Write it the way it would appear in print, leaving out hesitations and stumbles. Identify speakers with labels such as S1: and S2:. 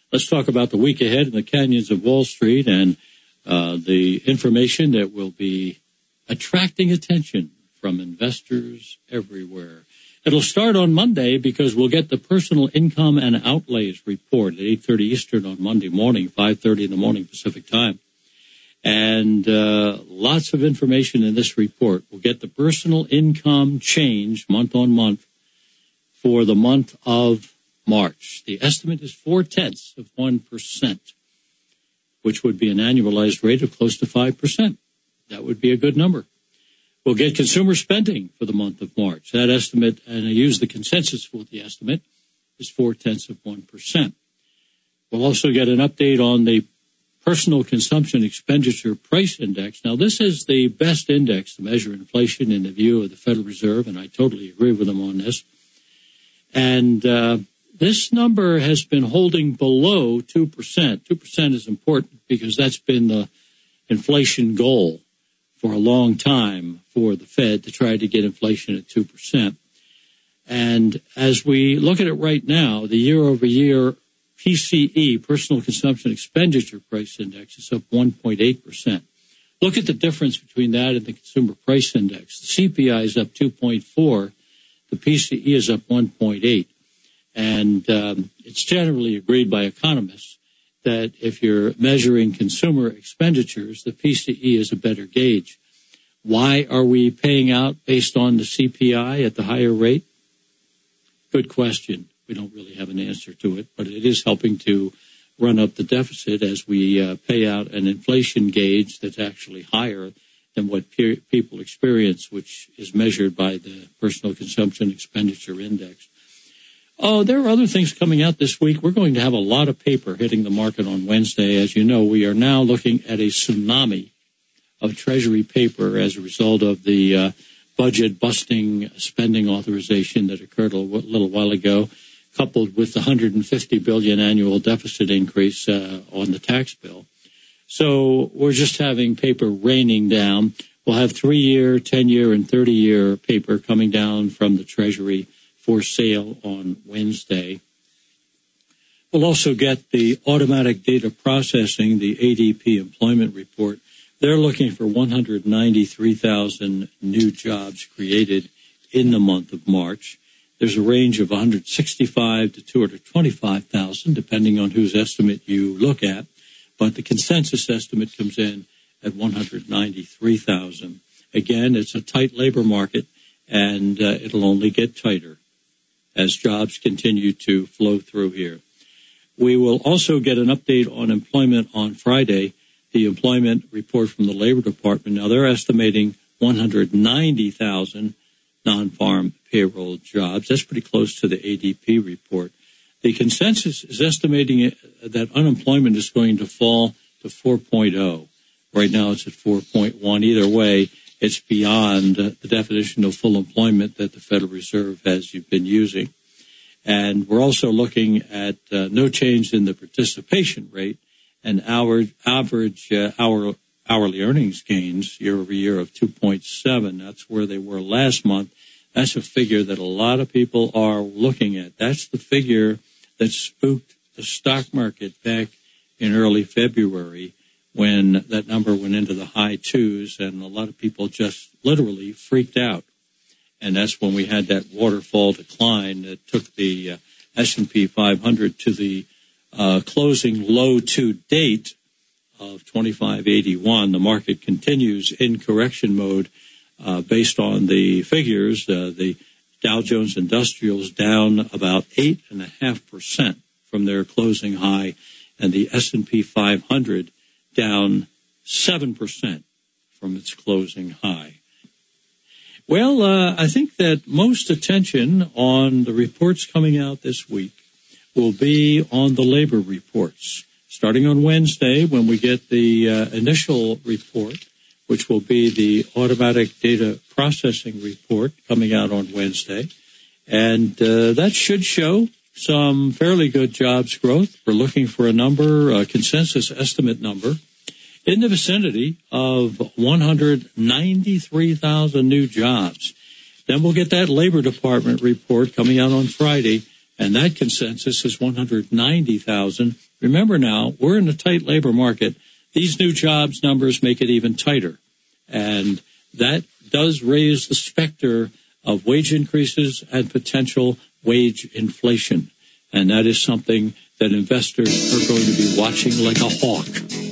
S1: Let's talk about the week ahead in the canyons of Wall Street and the information that will be attracting attention from investors everywhere. It'll start on Monday because we'll get the personal income and outlays report at 8:30 Eastern on Monday morning, 5:30 in the morning Pacific time. And lots of information in this report. We'll get the personal income change month on month for the month of March. The estimate is 0.4%, which would be an annualized rate of close to 5%. That would be a good number. We'll get consumer spending for the month of March. That estimate, and I use the consensus for the estimate, is 0.4%. We'll also get an update on the Personal Consumption Expenditure Price Index. Now, this is the best index to measure inflation in the view of the Federal Reserve, and I totally agree with them on this. And this number has been holding below 2%. 2% is important because that's been the inflation goal for a long time for the Fed, to try to get inflation at 2%. And as we look at it right now, the year-over-year PCE, Personal Consumption Expenditure Price Index, is up 1.8%. Look at the difference between that and the Consumer Price Index. The CPI is up 2.4. The PCE is up 1.8. And it's generally agreed by economists that if you're measuring consumer expenditures, the PCE is a better gauge. Why are we paying out based on the CPI at the higher rate? Good question. We don't really have an answer to it, but it is helping to run up the deficit as we pay out an inflation gauge that's actually higher than what people experience, which is measured by the Personal Consumption Expenditure Index. Oh, there are other things coming out this week. We're going to have a lot of paper hitting the market on Wednesday. As you know, we are now looking at a tsunami of Treasury paper as a result of the budget-busting spending authorization that occurred a little while ago, coupled with the $150 billion annual deficit increase on the tax bill. So we're just having paper raining down. We'll have 3-year, 10-year, and 30-year paper coming down from the Treasury for sale on Wednesday. We'll also get the automatic data processing, the ADP employment report. They're looking for 193,000 new jobs created in the month of March. There's a range of 165 to 225,000, depending on whose estimate you look at. But the consensus estimate comes in at 193,000. Again, it's a tight labor market, and it'll only get tighter as jobs continue to flow through here. We will also get an update on employment on Friday, the employment report from the Labor Department. Now, they're estimating 190,000 non-farm payroll jobs. That's pretty close to the ADP report. The consensus is estimating that unemployment is going to fall to 4.0. Right now it's at 4.1. Either way, it's beyond the definition of full employment that the Federal Reserve has been using. And we're also looking at no change in the participation rate and average hourly earnings gains year over year of 2.7. That's where they were last month. That's a figure that a lot of people are looking at. That's the figure that spooked the stock market back in early February when that number went into the high twos, and a lot of people just literally freaked out. And that's when we had that waterfall decline that took the S&P 500 to the closing low to date of 2581. The market continues in correction mode based on the figures. The Dow Jones Industrials down about 8.5% from their closing high, and the S&P 500 down 7% from its closing high. Well, I think that most attention on the reports coming out this week will be on the labor reports. Starting on Wednesday, when we get the initial report, which will be the automatic data processing report coming out on Wednesday. And that should show some fairly good jobs growth. We're looking for a number, a consensus estimate number, in the vicinity of 193,000 new jobs. Then we'll get that Labor Department report coming out on Friday, and that consensus is 190,000. remember now, we're in a tight labor market. These new jobs numbers make it even tighter. And that does raise the specter of wage increases and potential wage inflation. And that is something that investors are going to be watching like a hawk.